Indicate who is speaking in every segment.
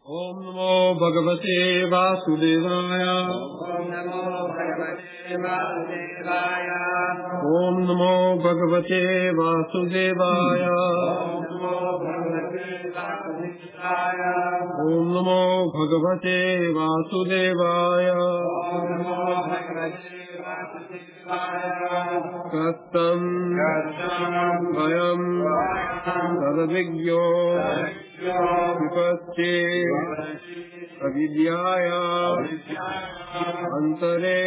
Speaker 1: Om Namo Bhagavate Vasudevaya.
Speaker 2: Om Namo Bhagavate Vasudevaya.
Speaker 1: Om Namo Bhagavate Vasudevaya.
Speaker 2: Om Namo Bhagavate Vasudevaya.
Speaker 1: Om Namo Bhagavate Vasudevaya. Kastam Vayam Tadavigyo Vipasche Avidyaya Antare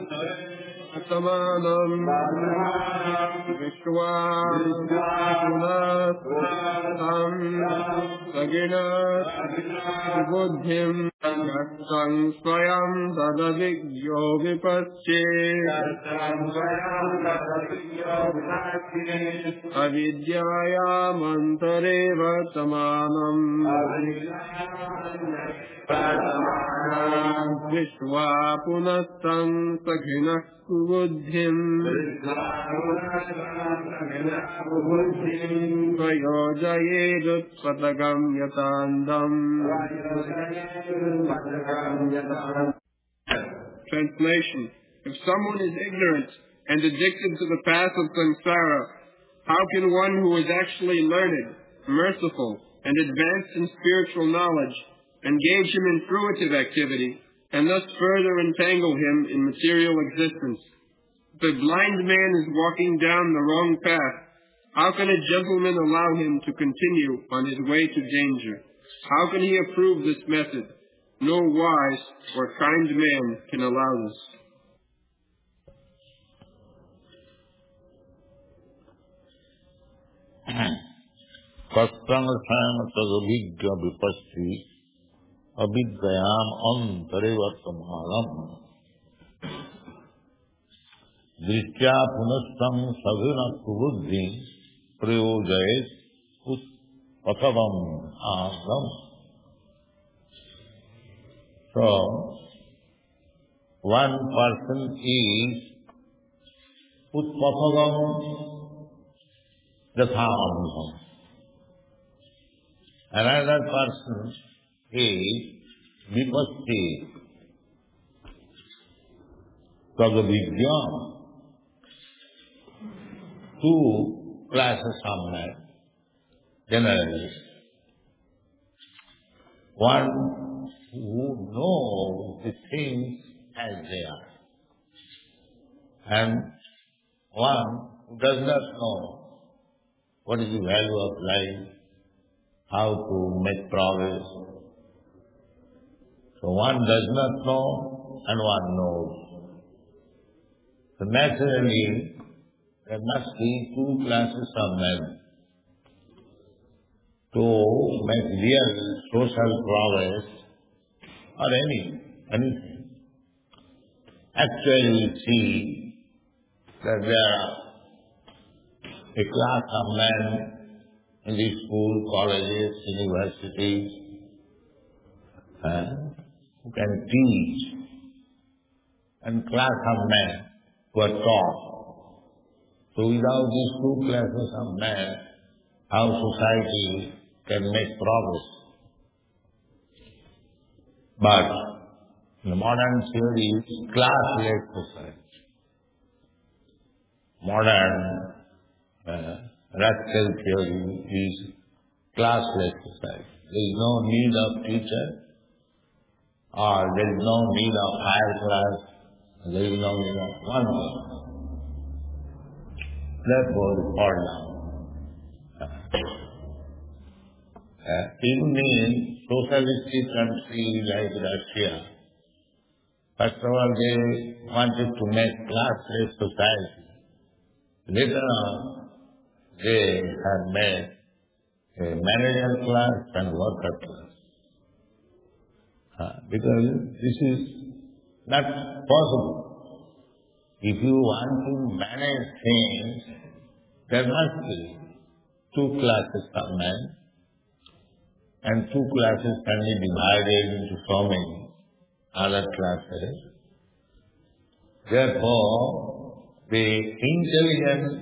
Speaker 1: Samanam Vishwa Punasam Sagina Buddhim Yaksam Swayam Tadavigyo Vipasche Avidyaya Mantare Samanam Vishwa Punasam Sagina Buddhim Vayojayedut Patagam Yatandam. Translation. If someone is ignorant and addicted to the path of samsara, how can one who is actually learned, merciful, and advanced in spiritual knowledge engage him in fruitive activity and thus further entangle him in material existence? If a blind man is walking down the wrong path, how can a gentleman allow him to continue on his way to danger? How can he approve this method? No wise or kind man can allow this.
Speaker 3: Kastam Tadavigya Vipaschi Avidyayam Antarivatamalam Drishtya Punastam Sagina Buddhi Prayojayet Pathavam Agam. So, one person is Utpatagam Yathamam. Another person is Vipaschi Pragavidya. Two classes are met generally. One who knows the things as they are, and one who does not know what is the value of life, how to make progress. So one does not know and one knows. So naturally, there must be two classes of men. To make real social progress or anything. Actually, we see that there are a class of men in the school, colleges, universities, who can teach, and class of men who are taught. So without these two classes of men, how society can make progress. But the modern theory is class-led society. Modern radical theory is class-led society. There is no need of teacher, or there is no need of higher class, there is no need of one class. Therefore, it falls down. Even in socialistic countries like Russia, first of all they wanted to make class-less society. Later on, they have made a managerial class and worker class. Because this is not possible. If you want to manage things, there must be two classes of men, and two classes can be divided into so many other classes. Therefore, the intelligent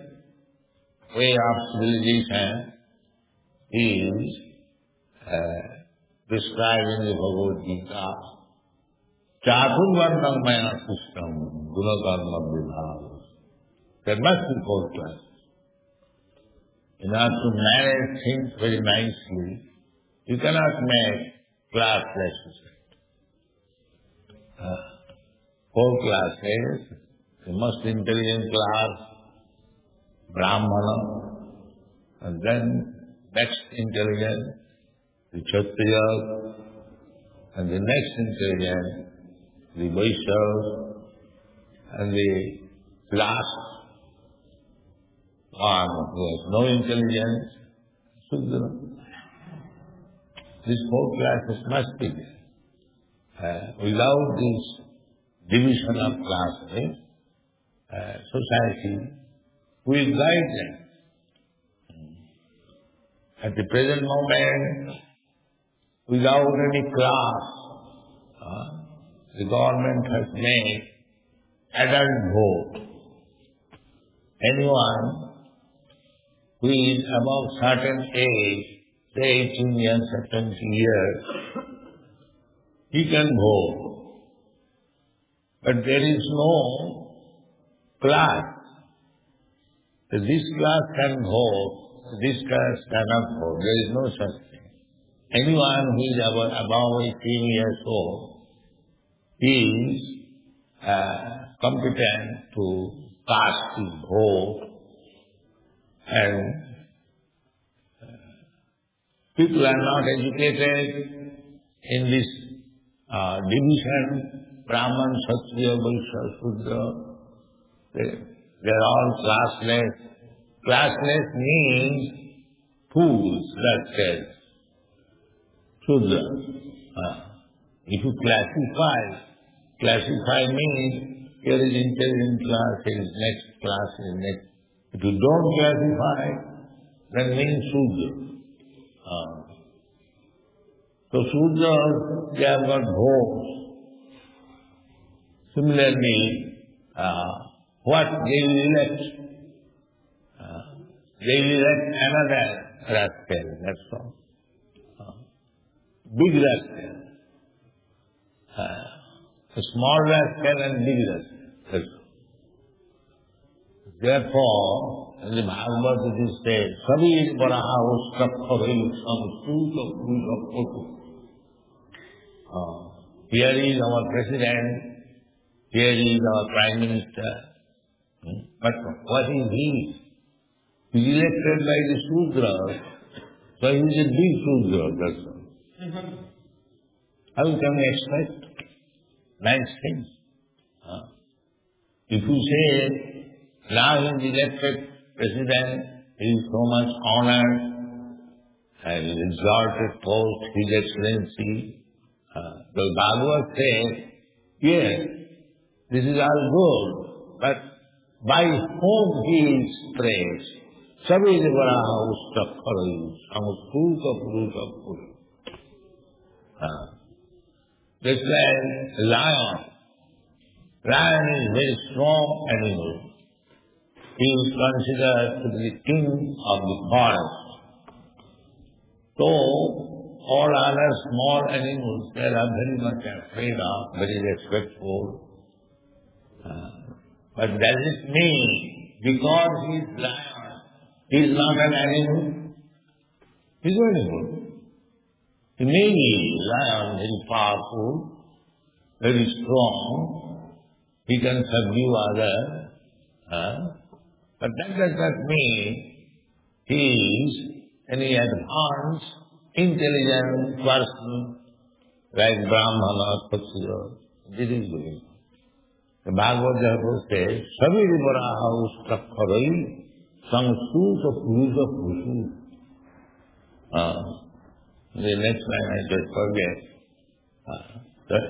Speaker 3: way of civilization is described in the Bhagavad Gita. Chaturvarnam maya system, gunakarma vibhav. There must be 4 classes. In order to manage things very nicely, you cannot make classless society. 4 classes, the most intelligent class, Brahmana, and then next intelligent, the Kshatriyas, and the next intelligent, the Vaishyas, and the last one who has no intelligence, Sudra. These 4 classes must be there. Without this division of classes, society will guide them. At the present moment, without any class, the government has made adult vote. Anyone who is above certain age, say 18 years or 20 years, he can vote. But there is no class. So this class can vote, this class cannot vote. There is no such thing. Anyone who is above 18 years old is competent to cast his vote, and people are not educated in this division, Brahman, Kshatriya, Vaishya, Shudra. They are all classless. Classless means fools, that says. Shudra. If you classify means here is intelligent class, here is next class, here is next. If you don't classify, then means Shudra. So Shudras, they have got votes. Similarly, what they will elect? They will elect another rascal, that's all. Big rascal. A small rascal and big rascal, that's all. Therefore, in the Bhagavad it is said, Savi Varaha Ustraphavi Samsuta. Here is our president, here is our prime minister. But what is he? He is elected by the Shudras, so he is a big Shudra, that's all. How can we expect nice things? If you say, now he is elected president, he is so much honored and exalted post, His Excellency. The Bhagavad says, yes, this is all good, but by whom he is praised? Sabi Varaha Ustraphavi Samsuta Puruta Puruta. Just like lion. Lion is a very strong animal. He is considered to be the king of the forest. So, all other small animals, they are very much afraid of, very respectful. But does it mean, because he is lion, he is not an animal? He is an animal. He may be lion, very powerful, very strong, he can subdue others, but that does not mean he is any advanced, intelligent person like Brahmana, Kshatriya. This is good. The Bhagavad Gita says, Savi Varaha Ustraphavi Samsuta Puruta Puruta. The next line I just forget.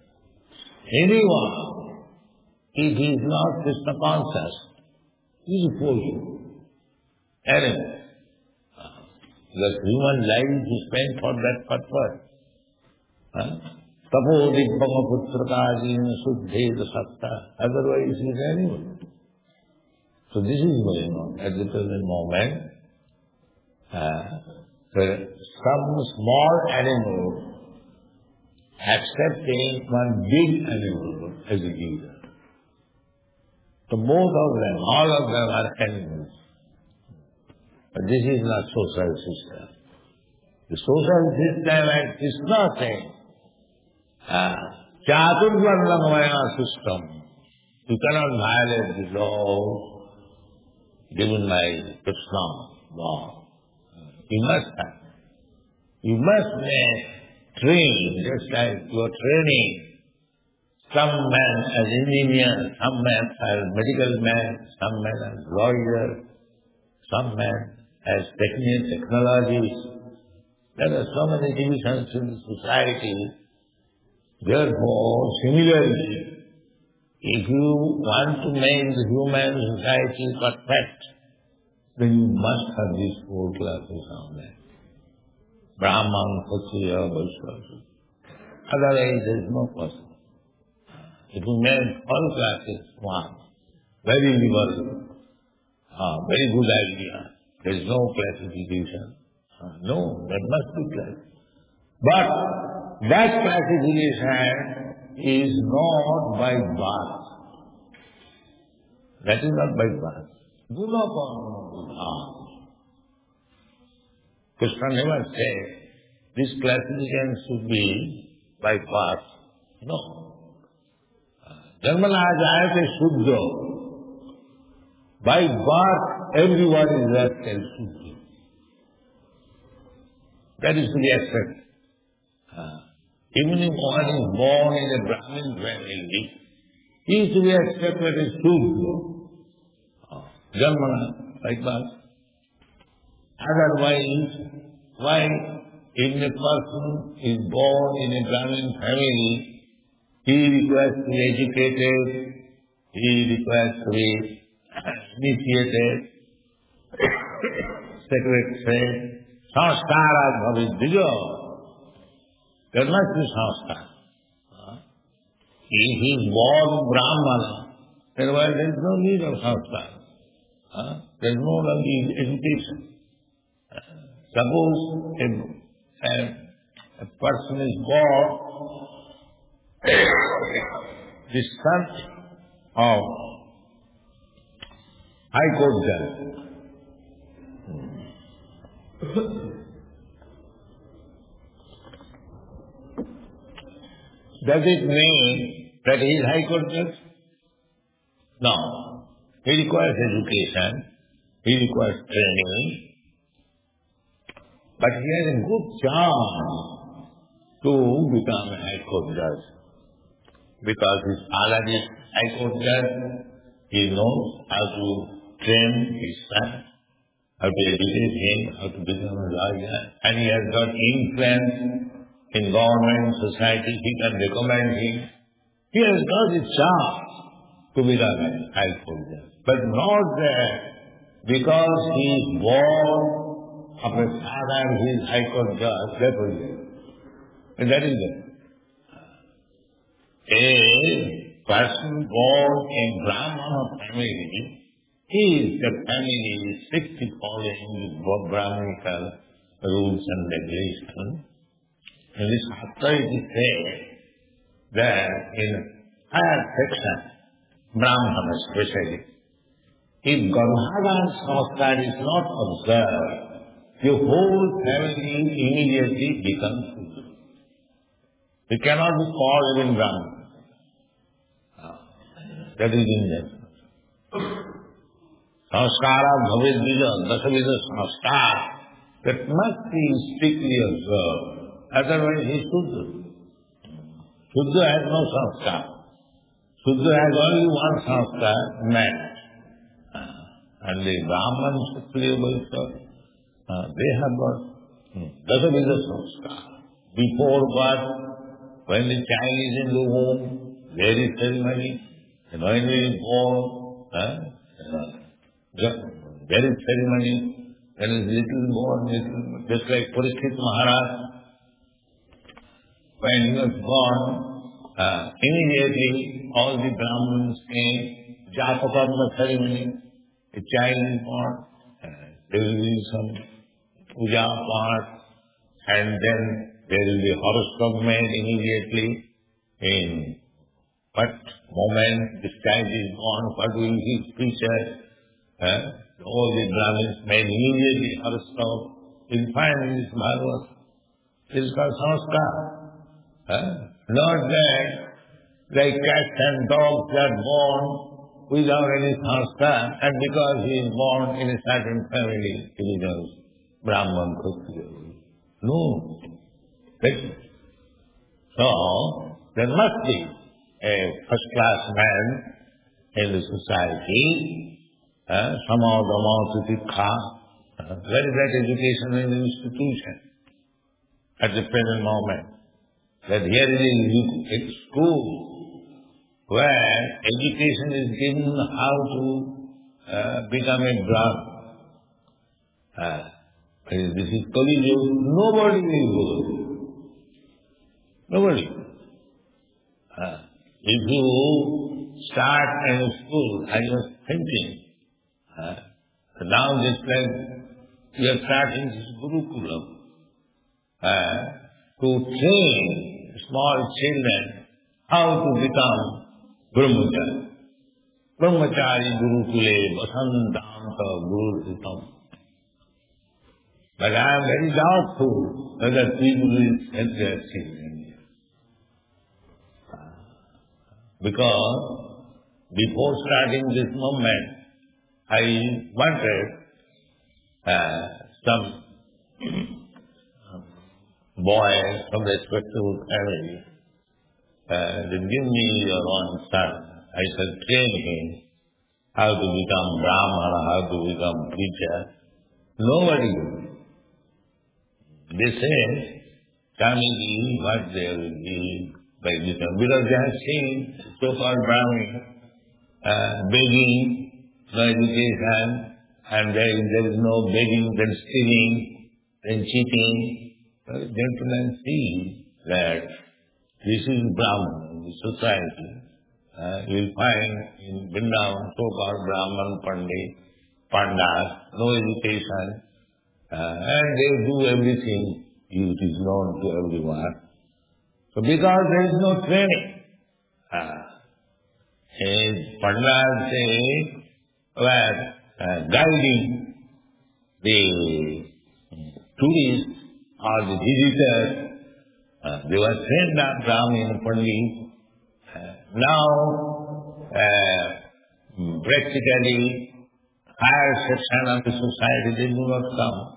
Speaker 3: Anyone, if he is not Krishna conscious, he is a fool. Animal. Because human life is spent for that purpose. Tapo dibbama putrakaajina suddheta satta. Otherwise he is animal. So this is going on at the present moment. some small animal accepting one big animal as a leader. So both of them, all of them are animals. But this is not social system. The social system at Krishna saying, Chaturvarnamaya system. You cannot violate the laws given by Krishna law. You must train, just like you are training some men as engineers, some men as medical men, some men as lawyers, some men as technologies. There are so many divisions in the society. Therefore, similarly, if you want to make the human society perfect, then you must have these four classes on there. Brahman, Kshatriya, Vaishya. Otherwise, there is no possible. If you make all classes one, very liberal, very good idea. There is no classification. No, there must be class. But that classification is not by birth. That is not by birth. Do not call Krishna never said this classification should be by birth. No. Janmana jayate shuddha. By birth, everyone is rascal shuddha. That is to be accepted. Even if one is born in a Brahmin family, he is to be accepted as shuddha. Janmana, like birth. Otherwise, why if a person is born in a Brahmin family, he requires to be educated, he requires to be initiated, sacred, sanskara bhavid dijo. There must be sanskara. If he is born Brahmana, then there is no need of sanskara. There is no need of education. Suppose a person is born the son of High Court judge. Does it mean that he is High Court judge? No. He requires education, he requires training, but he has a good chance to become a High Court judge. Because his father is High Court judge, he knows how to train his son, how to educate him, how to become a lawyer, and he has got influence in government, society, he can recommend him. He has got a chance to become a High Court judge. But not that because he is born of a father who is High Court judge, that was it. And that is it. A person born in Brahmana family, the family is strictly following the Brahminical rules and regulations. In this chapter it is said that in higher section, Brahmana especially, if Garbhadan sanskar is not observed, the whole family immediately becomes Shudra. It cannot be called even Brahman. That is in there. Sanskara bhavid bija, dasavida sanskar. That must be strictly observed. Otherwise he is Shudra. Shudra has no sanskar. Shudra has only one sanskar, man. And the Brahmans, they have got dasavida sanskar. Before birth, when the child is in the womb, there is ceremony. And when he is born, there is ceremony. When he is little born, just like Parikshit Maharaj. When he was born, immediately all the Brahmins came, Japakarma ceremony. A child is born, there will be some puja part, and then there will be horoscope made immediately. In what moment this child is born, what will his future? All the Brahmins made immediately horoscope. In find in this Bhagavad. This is called sanskar. Not that like cats and dogs are born without any sanskar, and because he is born in a certain family, he becomes Brahman, Kshatriya. No. So, there must be a first-class man in the society, somehow the Mautikha, where is that education in the institution at the present moment? That here is a school where education is given how to become a Brahman. This is Kali Yuga. Nobody will go. Nobody. If you start in a school, I was thinking, now just like we are starting this Gurukulam, to train small children how to become Brahmachari. Brahmachari Gurukule Vasantanta Gurukulam. But I am very doubtful whether people will help their children here. Because before starting this movement, I wanted some boy from respectable family to give me your own son. I shall train him how to become Brahmana, how to become preacher. Nobody will. They say, Swamiji, what they will give by becoming, because they have seen so-called Brahmins begging, no education, and there is no begging, then stealing, then cheating. So gentlemen see that this is Brahman in the society. You will find in Vrindavan so-called Brahman Pandas, no education, and they do everything. It is known to everyone. So because there is no training, Pandas say were guiding the tourists or the visitors. They were trained up Brahmin Pandit. Now, practically, higher section of the society, they do not come.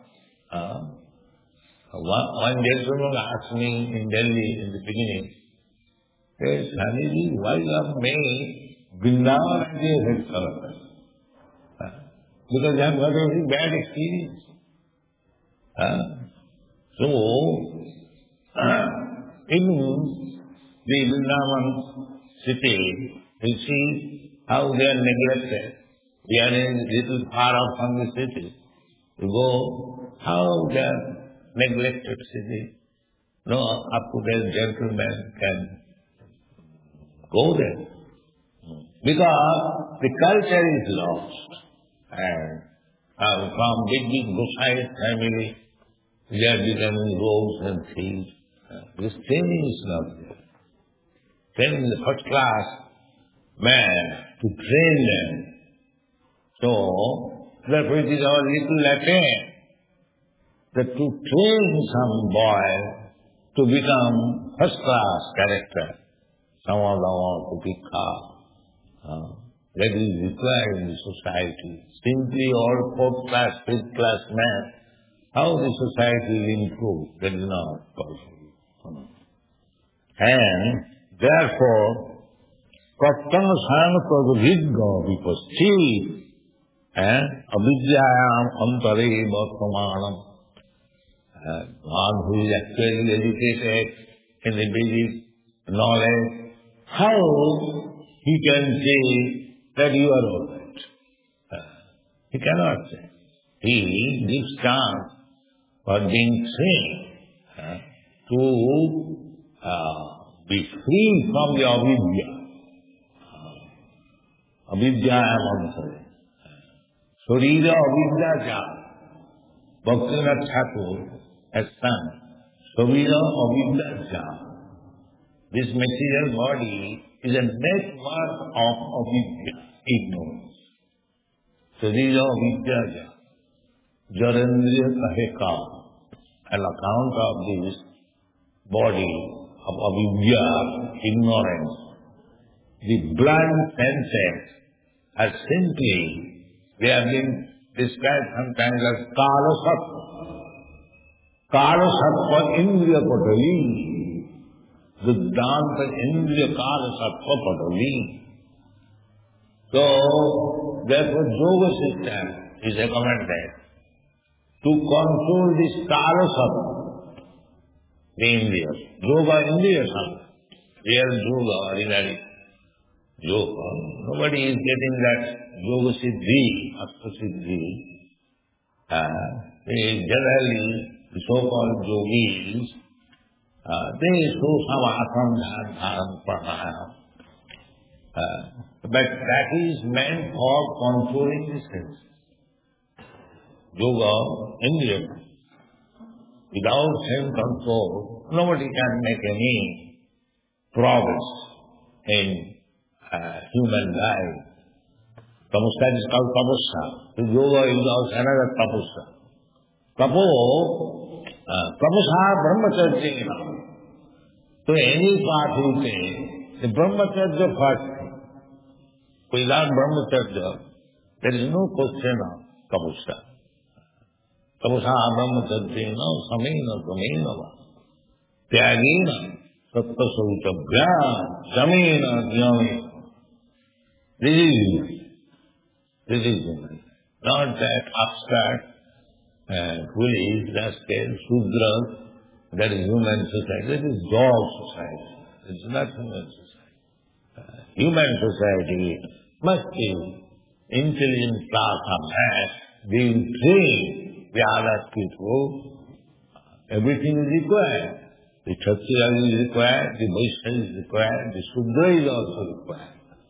Speaker 3: One gentleman asked me in Delhi in the beginning, said, Swamiji, why you have made Vrindavan as a headquarters? Because they have got a very bad experience. So, in the Vrindavan city, you see how they are neglected. We are a little far off from the city. You go, how they are neglected city. No up-to-date gentleman can go there. Because the culture is lost. And from big Gosai family, they are becoming rogues and thieves. This training is not there. Training is the first class man to train them. So, therefore it is our little attempt that to train some boy to become first class character, someone to be calm. That is required in the society. Simply all fourth class, fifth class man, how the society will improve? That is not possible. And therefore, Kattana Sanakad Vidga Vipasti Avidyayam Antare Bhaktamanam. One who is actually educated in the basic knowledge, how he can say that you are all right? He cannot say. He gives chance for being trained to be free from the avidya. Avidya I am answering. Sarira avidya ja. Bhaktivinoda Thakur has sung, Savira Avidya. This material body is a network of avidya, ignorance. Savira Avidya, Jarendriya Kaheka. On account of this body of avidya, ignorance, the blind senses are simply, they have been described sometimes as Kala Sattva. Kala Sattva Indriya Patali. Siddhanta Indriya Kala Sattva Patali. So, therefore, yoga system is recommended to control this Kala Sattva, the Indriyas. Yoga Indriya Sattva. Real yoga, ordinary yoga. Nobody is getting that yoga siddhi, asta siddhi. Generally, the so-called yogis, they do some asana, dhyana, pranayama. But that is meant for controlling the senses. Yoga, Indriya. Without sense control, nobody can make any progress in human life. Tamasya is called tapasya. So yoga is also another tapasya. Tapo, tapasya brahmacharya. So any path you take, the brahmacharya first thing. Without brahmacharya, there is no question of tapasya. Tapasya brahmacharya, samena samena, tyagena, sattva sauchabhya, samena dhyamena. This is human. Not that abstract, foolish, rascal, Shudra, that is human society. That is dog society. It is not human society. Human society must be intelligent class of man being trained. The other people, everything is required. The Kshatriya is required, the Vaishya is required, the Shudra is also required.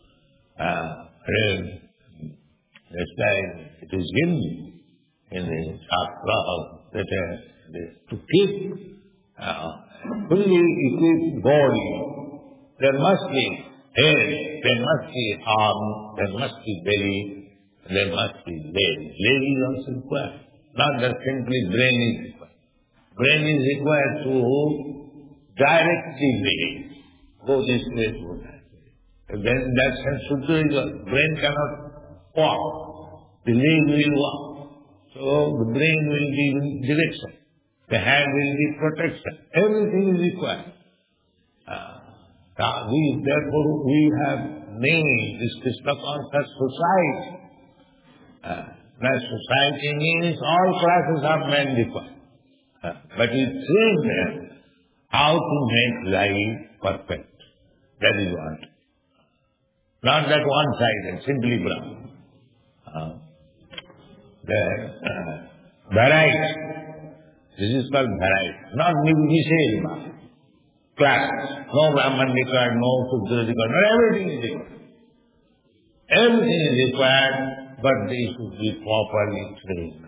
Speaker 3: That's why it is given in the Shastra that to keep fully equipped body, there must be head, there must be arm, there must be belly, there must be leg. Leg is also required. Not that simply brain is required. Brain is required to direct the brain. Go this way, go that way. Then in that sense, Shudra is brain cannot walk. The leg will walk. So the brain will be in direction. The hand will be protection. Everything is required. Therefore, we have named this Krishna conscious society. That society means all classes of men required. But we train them how to make life perfect. That is what. Not that one-sided, simply Brahman. Variety. This is called variety. Not Nivishela. Class. No Brahman required, no Shudra required. Not everything is required. Everything is required, but they should be properly trained.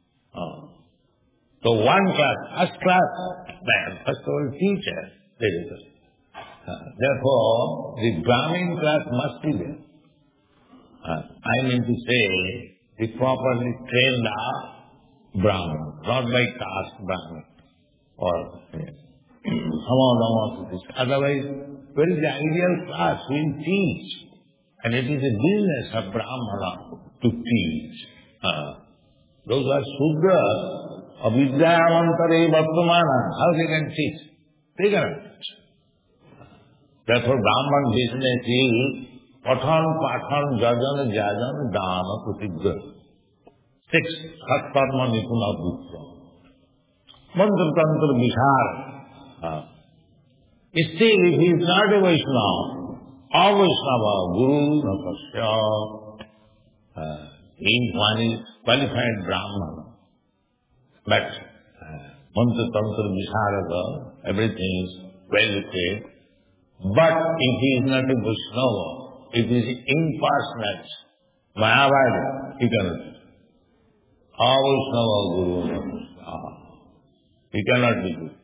Speaker 3: So one class, first class man, first of all teacher, very good. Therefore, the Brahmin class must be there. I mean to say, the properly trained Brahmin, not by caste Brahmin or some otherwise, where is the ideal class? We teach. And it is a business of Brahmana to teach. Those are Shudras, avidyavantare vartamana. How they can teach? They cannot teach. Therefore, Brahman business is pathan, pathan, jajan, jajan, dana, pratigra. 6. Satkarma nipuna bhutva. Mantra tantra vishara. Still, if he is not a Vaishnava, or Vaishnava, Guru, Napasya, one is qualified Brahman. But Mantra tantra vishara, everything is well equipped. But if he is not a Vaishnava, if he is impersonal, Mayavadi, he cannot. Avaishnava Guru Namaskar. He cannot be good.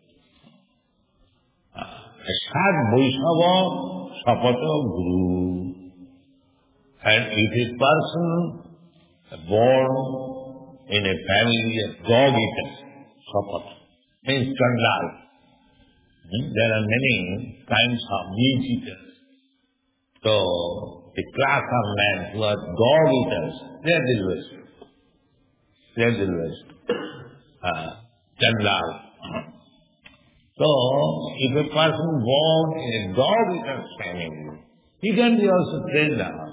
Speaker 3: Sat Vaishnava Sapata Guru. And if a person born in a family of dog eaters, Sapata, means Chandal. There are many kinds of meat eaters. So, the class of men who are dog eaters, they are disgraced. They are disgraced. Chandal. So, if a person born in a dog eater's family, he can be also trained up.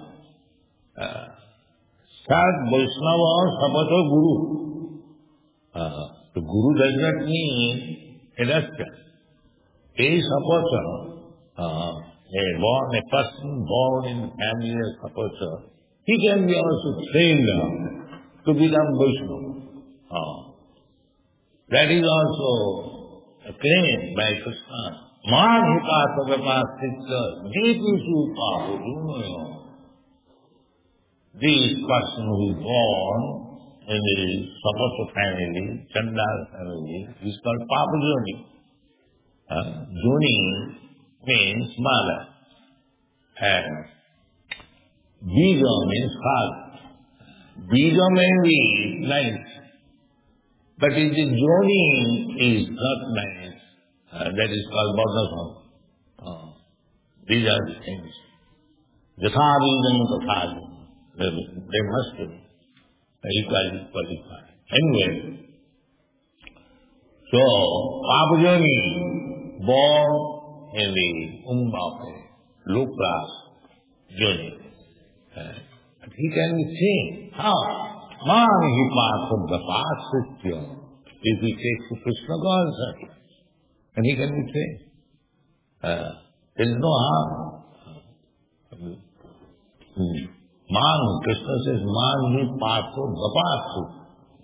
Speaker 3: Sat Vaishnava Sapata Guru. The Guru does not mean a doctor. A Sapata, a person born in the family of Sapata, he can be also trained up to become Vaishnava. That is also claimed by Krishna. Madhika Savapasita, Jeetu Pahu. This person who is born in the Sapata family, Chandal family, is called Papajoni. Joni means mother. And Bija means father. Bija may be nice. But if the Joni is not nice, that is called Bodhasam. These are the things. Jathadijam Tathadijam. They must be equally qualified. Anyway, so Papajoni, born in the of a low class Joni, he can be seen. How? Mani Hipasam Dapasitya. If he takes to Krishna consciousness, and he can be trained. There is no harm. Man, Krishna says, Mani Hipasam Dapasitya.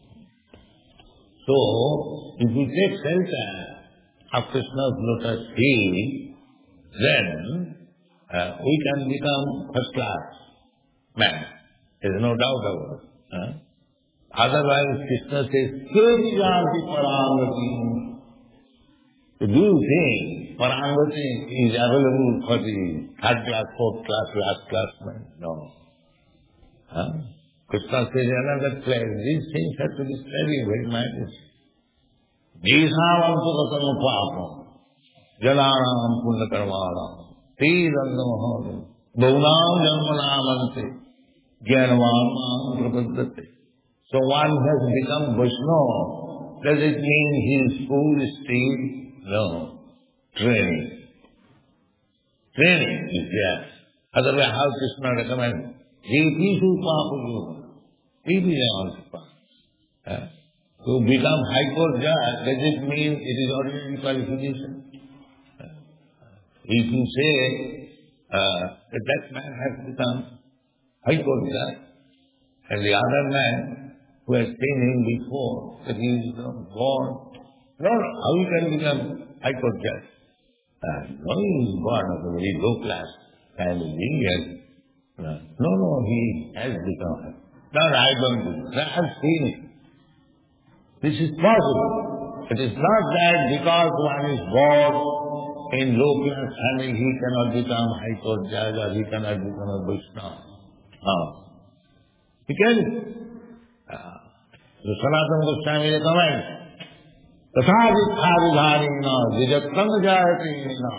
Speaker 3: So, if we take shelter of Krishna's lotus feet, then we can become first class man. There is no doubt about it. Otherwise, Krishna says, Keti Janti Parangati. Do you think Parangati is available for the third class, fourth class, last class man? No. Krishna says another place, these things have to be studied very much. Jīsāvam sukataṁ pāpam, janānaṁ punnakarmānaṁ, tīrandamahāram, bhuvnāṁ janmanāmante, jnanavānāṁ prapaddate. So one has become Vaishnava. Does it mean he is full still? No. Training. Training is there. Otherwise, how Krishna recommends? Jeetu Pahu. He be also. To become High Court judge, does it mean it is ordinary qualification? If you say that man has become High Court judge, and the other man who has seen him before, that he is born, no, how he can become High Court judge? No, he is born of a very low class family. No, he has become. No, I don't do that. I have seen it. This is possible. It is not that because one is born in low class family, he cannot become High Court judge or he cannot become a Vaishnava. No. He can. The Sanatana Goswami recommends, Tatha Dikha Vidhanina Vijattam Jayatina.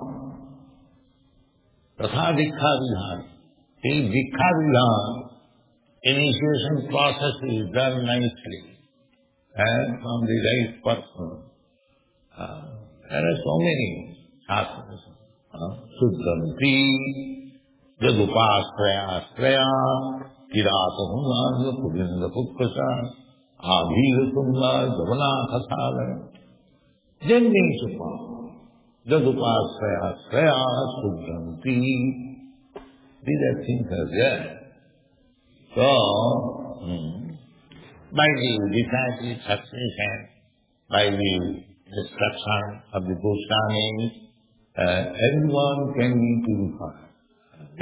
Speaker 3: Tatha Dikha Vidhan. The Dikha Vidhan, initiation process is done nicely. And from the right person. There are so many shastras. Suddhanti, Jadupasraya Asraya, Kirata Hunga, Purinda Pukkasa, Abhira Sunda, Javana Khasala. Jending Supa, Jadupasraya Asraya, Suddhanti. These are things are there. So, by the disciple succession, by the instruction of the Goswamis, everyone can be purified.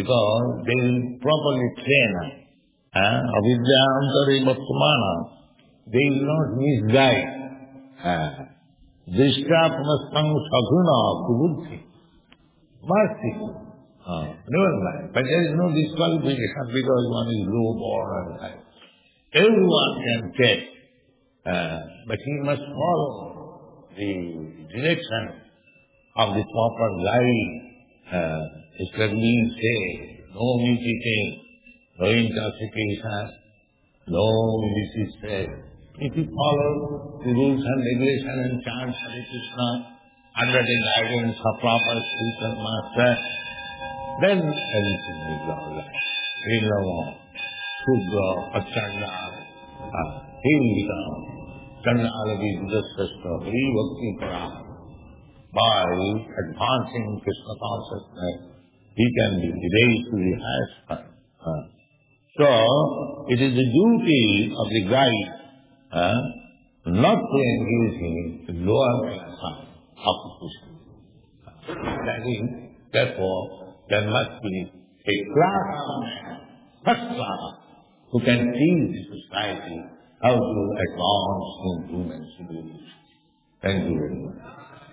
Speaker 3: Because they will properly train avidyantare bhattamana they will not misguide. Drishta pramastang saghuna kubuddhi. Mercy. Never mind. But there is no disqualification because one is low born and high. Everyone can get, but he must follow the direction of the proper life. It can be said, no eating, no intoxication, no illicit sex. If you follow the rules and regulations and chant Hare Krishna under the guidance of proper spiritual master, then everything will go right. He will know Shudra, Pachanda, he will become Chandaladi Buddha-Srashta, Hari Bhakti Para. By advancing Krishna consciousness, he can be raised to the highest point. So, it is the duty of the guide not to engage in the lower class of Krishna. Therefore, there must be a class of men, first class, who can teach the society how to advance in human civilization. Thank you very much.